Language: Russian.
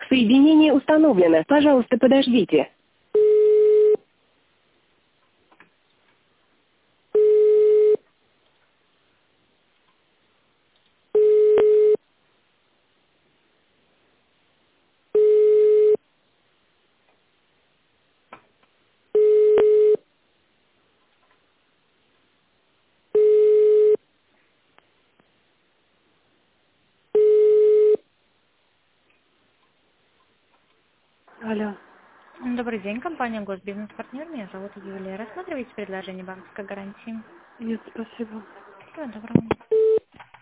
Соединение установлено. Пожалуйста, подождите. Алло. Добрый день, компания Госбизнес-партнер. Меня зовут Юлия. Рассматриваете предложение банковской гарантии? Нет, спасибо. Всего доброго.